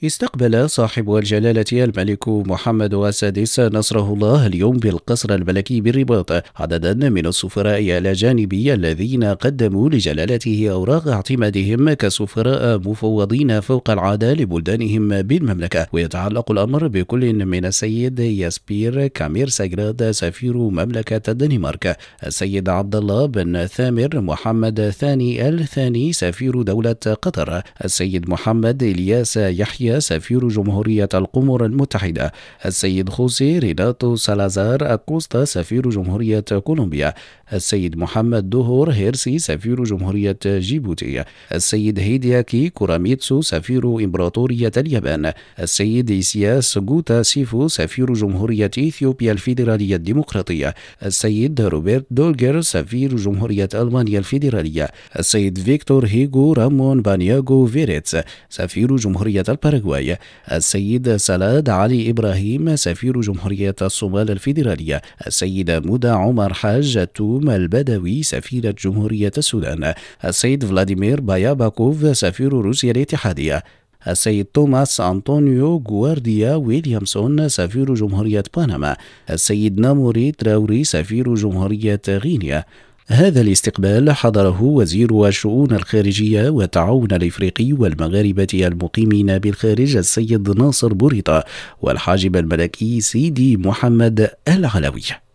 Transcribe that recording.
استقبل صاحب الجلالة الملك محمد السادس نصره الله اليوم بالقصر الملكي بالرباط عددا من السفراء الأجانب الذين قدموا لجلالته أوراق اعتمادهم كسفراء مفوضين فوق العادة لبلدانهم بالمملكة. ويتعلق الأمر بكل من السيد ياسبير كامير ساجراد سفير مملكة الدنمارك، السيد عبد الله بن ثامر محمد الثاني سفير دولة قطر، السيد محمد إلياس يحيى سفير جمهورية القمر المتحدة، السيد خوسي ريناتو سالازار أكوستا سفير جمهورية كولومبيا، السيد محمد دهور هيرسي سفير جمهورية جيبوتي، السيد هيدياكي كوراميتسو سفير إمبراطورية اليابان، السيد إيسياس جوتا سيفو سفير جمهورية إثيوبيا الفيدرالية الديمقراطية، السيد روبرت دولجر سفير جمهورية ألمانيا الفيدرالية، السيد فيكتور هيغو رامون بانياغو فيريتس سفير جمهورية الباراغواي، السيد سلاد علي إبراهيم سفير جمهورية الصومال الفيدرالية، السيد مودى عمر حاج التوم البدوي سفير جمهورية السودان، السيد فلاديمير باياباكوف سفير روسيا الاتحادية، السيد توماس أنطونيو غوارديا ويليامسون سفير جمهورية بنما، السيد ناموري تراوري سفير جمهورية غينيا. هذا الاستقبال حضره وزير الشؤون الخارجية والتعاون الإفريقي والمغاربة المقيمين بالخارج السيد ناصر بوريطة والحاجب الملكي سيدي محمد العلوي.